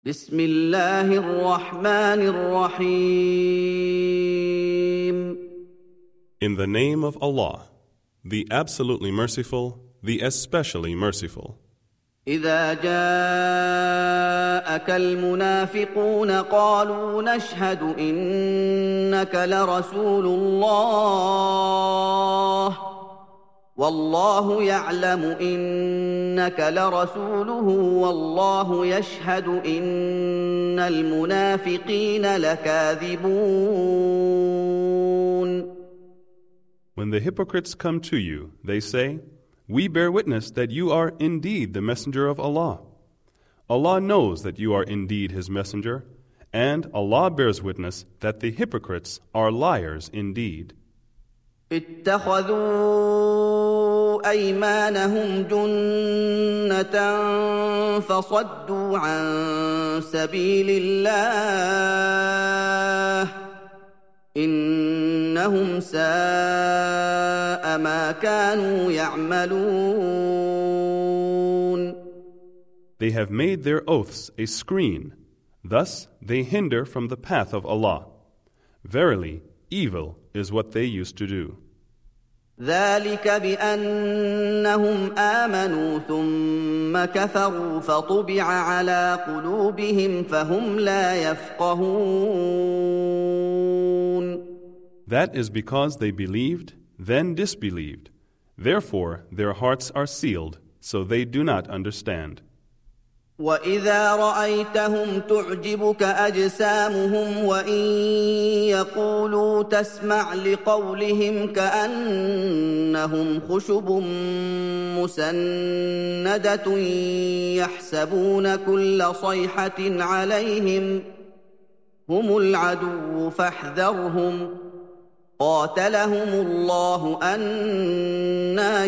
بسم الله الرحمن الرحيم. In the name of Allah, the absolutely merciful, the especially merciful. إذا جاءك المنافقون قالوا نشهد إنك لرسول الله والله يعلم إنك لرسوله والله يشهد إن المنافقين لكاذبون. When the hypocrites come to you, they say, "We bear witness that you are indeed the messenger of Allah." Allah knows that you are indeed His messenger, and Allah bears witness that the hypocrites are liars indeed. اتخذوا أيمانهم جنة فصدوا عن سبيل الله إنهم ساء ما كانوا يعملون. They have made their oaths a screen, thus they hinder from the path of Allah. Verily, evil is what they used to do. ذلك بأنهم آمنوا ثم كفروا فطبع على قلوبهم فهم لا يفقهون. That is because they believed, then disbelieved. Therefore, their hearts are sealed, so they do not understand. وإذا رأيتهم تعجبك أجسامهم وإن يقولوا تسمع لقولهم كأنهم خشب مسندة يحسبون كل صيحة عليهم هم العدو فاحذرهم قاتلهم الله أنى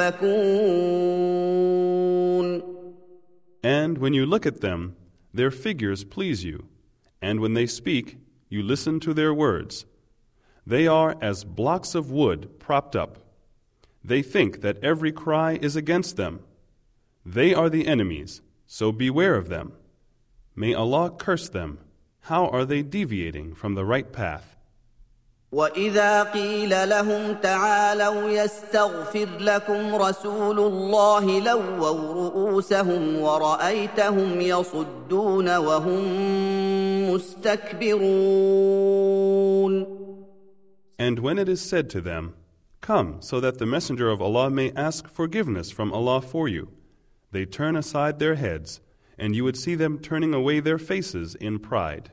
يؤفكون. And when you look at them, their figures please you, and when they speak, you listen to their words. They are as blocks of wood propped up. They think that every cry is against them. They are the enemies, so beware of them. May Allah curse them. How are they deviating from the right path? وإذا قيل لهم تعالوا يستغفر لكم رسول الله لووا رؤوسهم ورأيتهم يصدون وهم مستكبرون. And when it is said to them, "Come, so that the Messenger of Allah may ask forgiveness from Allah for you," they turn aside their heads, and you would see them turning away their faces in pride.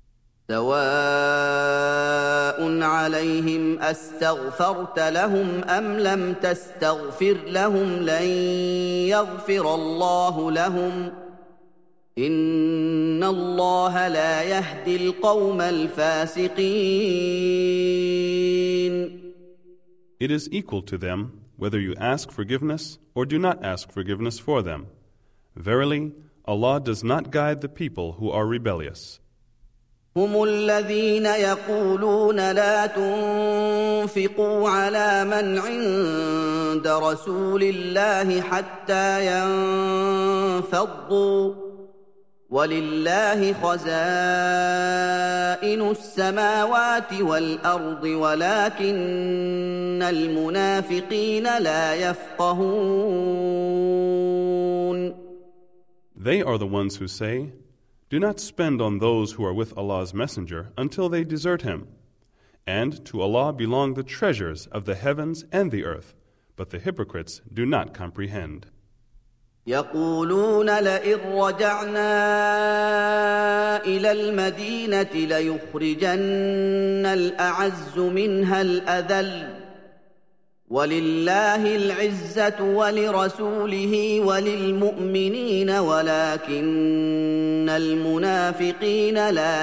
سواء عليهم أستغفرت لهم أم لم تستغفر لهم لن يغفر الله لهم إن الله لا يهدي القوم الفاسقين. It is equal to them whether you ask forgiveness or do not ask forgiveness for them. Verily, Allah does not guide the people who are rebellious. هم الذين يقولون لا تنفقوا على من عند رسول الله حتى ينفضوا ولله خزائن السماوات والأرض ولكن المنافقين لا يفقهون. They are the ones who say, "Do not spend on those who are with Allah's Messenger until they desert him. And to Allah belong the treasures of the heavens and the earth, but the hypocrites do not comprehend." يقولون لئن رجعنا إلى المدينة ليخرجن الأعز منها الأذل ولله العزة ولرسوله وللمؤمنين ولكن المنافقين لا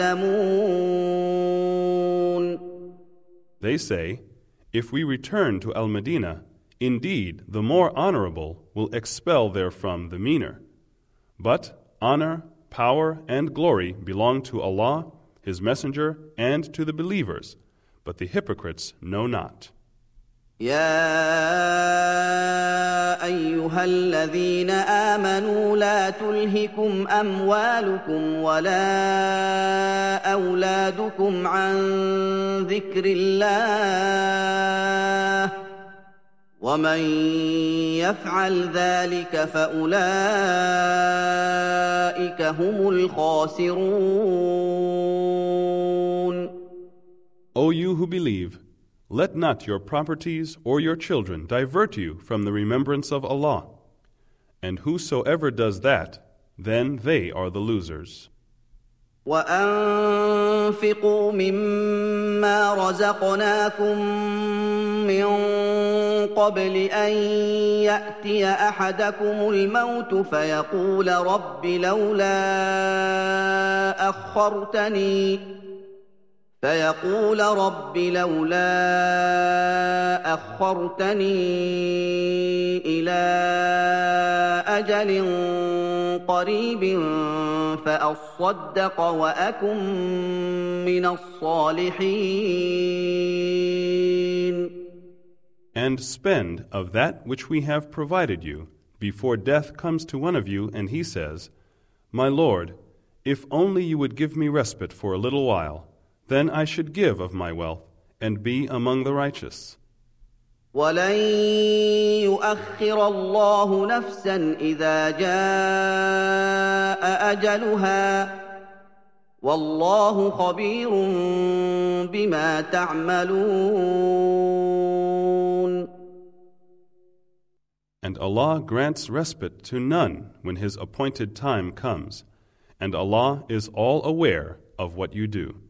يعلمون. They say, "If we return to Al-Madinah, indeed the more honorable will expel therefrom the meaner. But honor, power, and glory belong to Allah, His Messenger, and to the believers, but the hypocrites know not." يا ايها الذين امنوا لا تلهكم اموالكم ولا اولادكم عن ذكر الله ومن يفعل ذلك فاولئك هم الخاسرون. O you who believe, let not your properties or your children divert you from the remembrance of Allah, and whosoever does that, then they are the losers. وأنفقوا مما رزقناكم من قبل أن يأتي أحدكم الموت فيقول رب لولا أخرتني إلى أجل قريب فأصدق وأكن من الصالحين. And spend of that which we have provided you, before death comes to one of you and he says, My Lord, if only you would give me respite for a little while, then I should give of my wealth and be among the righteous. وَلَن يُؤَخِّرَ اللَّهُ نَفْسًا إِذَا جَاءَ أَجَلُهَا وَاللَّهُ خَبِيرٌ بِمَا تَعْمَلُونَ. And Allah grants respite to none when His appointed time comes, and Allah is all aware of what you do.